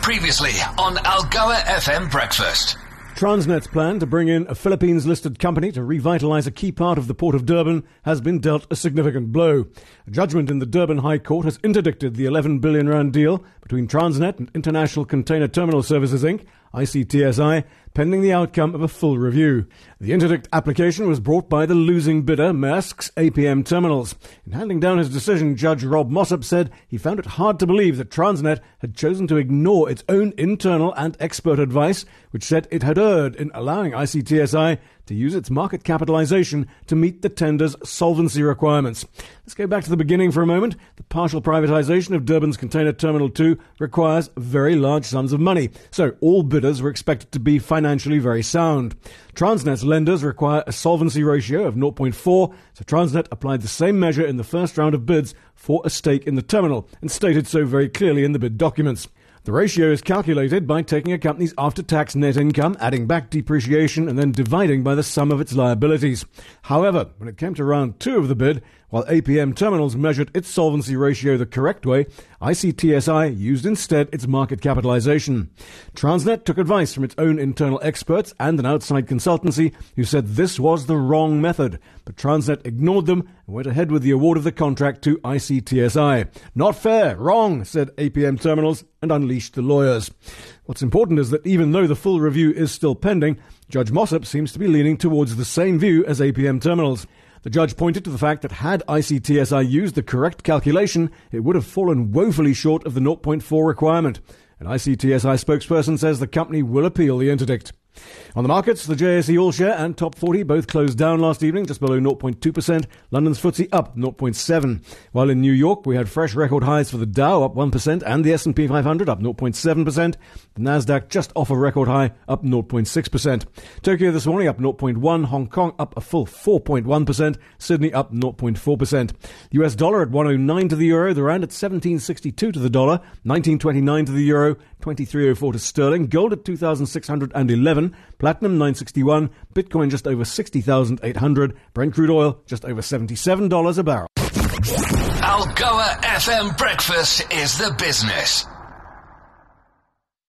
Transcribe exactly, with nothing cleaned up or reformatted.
Previously on Algoa F M Breakfast. Transnet's plan to bring in a Philippines-listed company to revitalise a key part of the Port of Durban has been dealt a significant blow. A judgment in the Durban High Court has interdicted the eleven billion rand deal between Transnet and International Container Terminal Services Incorporated, I C T S I, pending the outcome of a full review. The interdict application was brought by the losing bidder, Maersk's A P M Terminals. In handing down his decision, Judge Rob Mossop said he found it hard to believe that Transnet had chosen to ignore its own internal and expert advice, which said it had erred in allowing I C T S I to use its market capitalisation to meet the tender's solvency requirements. Let's go back to the beginning for a moment. The partial privatisation of Durban's Container Terminal two requires very large sums of money, so all bidders were expected to be financially very sound. Transnet's lenders require a solvency ratio of zero point four, so Transnet applied the same measure in the first round of bids for a stake in the terminal and stated so very clearly in the bid documents. The ratio is calculated by taking a company's after-tax net income, adding back depreciation, and then dividing by the sum of its liabilities. However, when it came to round two of the bid, while A P M Terminals measured its solvency ratio the correct way, I C T S I used instead its market capitalisation. Transnet took advice from its own internal experts and an outside consultancy who said this was the wrong method, but Transnet ignored them and went ahead with the award of the contract to I C T S I. Not fair, wrong, said A P M Terminals, and unleashed the lawyers. What's important is that even though the full review is still pending, Judge Mossop seems to be leaning towards the same view as A P M Terminals. The judge pointed to the fact that had I C T S I used the correct calculation, it would have fallen woefully short of the zero point four requirement. An I C T S I spokesperson says the company will appeal the interdict. On the markets, the J S E All Share and Top forty both closed down last evening, just below zero point two percent. London's F T S E up zero point seven. While in New York, we had fresh record highs for the Dow up one percent and the S and P five hundred up zero point seven percent. The Nasdaq just off a record high up zero point six percent. Tokyo this morning up zero point one. Hong Kong up a full four point one percent. Sydney up zero point four percent. The U S dollar at one oh nine to the euro. The rand at seventeen sixty-two to the dollar. nineteen twenty-nine to the euro. twenty-three oh four to sterling. Gold at two thousand six hundred eleven. Platinum nine sixty-one, Bitcoin just over sixty thousand eight hundred, Brent crude oil just over seventy-seven dollars a barrel. Algoa F M Breakfast is the business.